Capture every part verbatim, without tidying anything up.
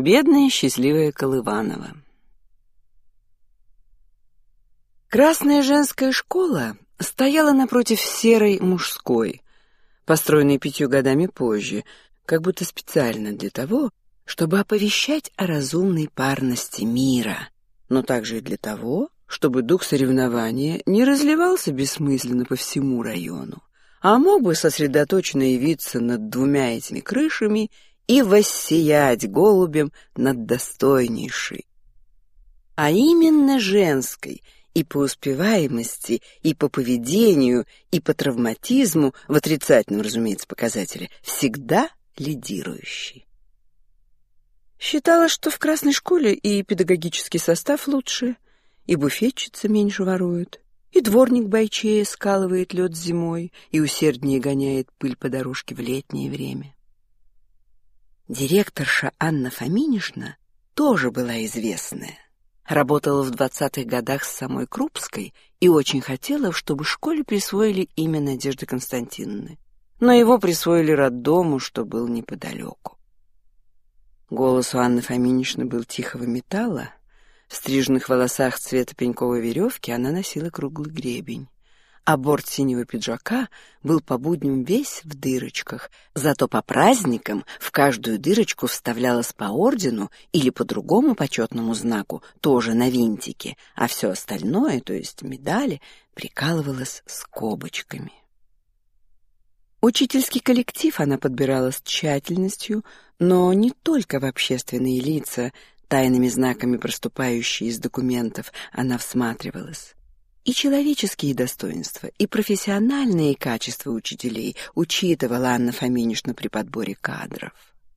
Бедная счастливая Колыванова. Красная женская школа стояла напротив серой мужской, построенной пятью годами позже, как будто специально для того, чтобы оповещать о разумной парности мира, но также и для того, чтобы дух соревнования не разливался бессмысленно по всему району, а мог бы сосредоточенно явиться над двумя этими крышами и воссиять голубем над достойнейшей. А именно женской, и по успеваемости, и по поведению, и по травматизму, в отрицательном, разумеется, показателе, всегда лидирующей. Считалось, что в красной школе и педагогический состав лучше, и буфетчица меньше ворует, и дворник бойчее скалывает лед зимой и усерднее гоняет пыль по дорожке в летнее время. Директорша Анна Фоминишна тоже была известная. Работала в двадцатых годах с самой Крупской и очень хотела, чтобы школе присвоили имя Надежды Константиновны, но его присвоили роддому, что был неподалеку. Голос у Анны Фоминишны был тихого металла. В стриженных волосах цвета пеньковой веревки она носила круглый гребень, а борт синего пиджака был по будням весь в дырочках, зато по праздникам в каждую дырочку вставлялась по ордену или по другому почетному знаку, тоже на винтике, а все остальное, то есть медали, прикалывалось скобочками. Учительский коллектив она подбирала с тщательностью, но не только в общественные лица, тайными знаками проступающие из документов, она всматривалась. И человеческие достоинства, и профессиональные качества учителей учитывала Анна Фоминишна при подборе кадров.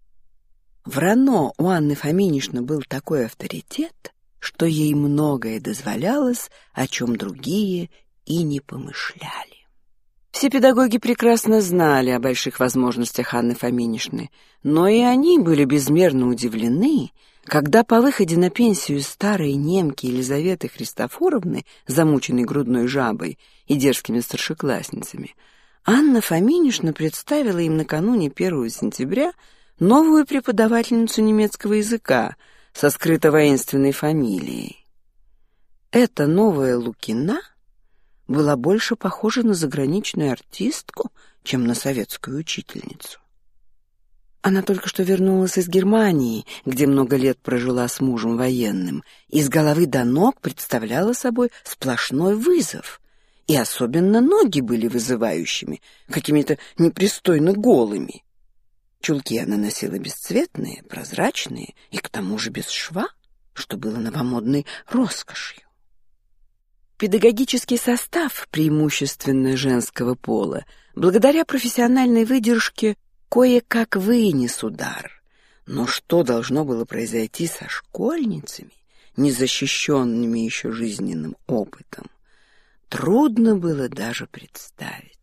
В РАНО у Анны Фоминишны был такой авторитет, что ей многое дозволялось, о чем другие и не помышляли. Все педагоги прекрасно знали о больших возможностях Анны Фоминишны, но и они были безмерно удивлены, когда по выходе на пенсию старой немки Елизаветы Христофоровны, замученной грудной жабой и дерзкими старшеклассницами, Анна Фоминишна представила им накануне первого сентября новую преподавательницу немецкого языка со скрыто-воинственной фамилией. Эта новая Лукина была больше похожа на заграничную артистку, чем на советскую учительницу. Она только что вернулась из Германии, где много лет прожила с мужем военным, и с головы до ног представляла собой сплошной вызов. И особенно ноги были вызывающими, какими-то непристойно голыми. Чулки она носила бесцветные, прозрачные и к тому же без шва, что было новомодной роскошью. Педагогический состав, преимущественно женского пола, благодаря профессиональной выдержке, кое-как вынес удар. Но что должно было произойти со школьницами, незащищенными еще жизненным опытом, трудно было даже представить.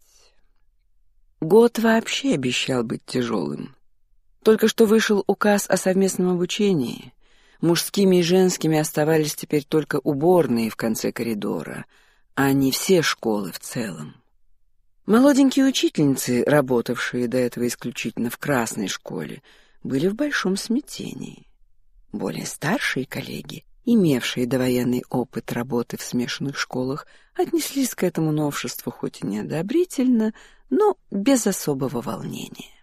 Год вообще обещал быть тяжелым. Только что вышел указ о совместном обучении. Мужскими и женскими оставались теперь только уборные в конце коридора, а не все школы в целом. Молоденькие учительницы, работавшие до этого исключительно в красной школе, были в большом смятении. Более старшие коллеги, имевшие довоенный опыт работы в смешанных школах, отнеслись к этому новшеству хоть и неодобрительно, но без особого волнения.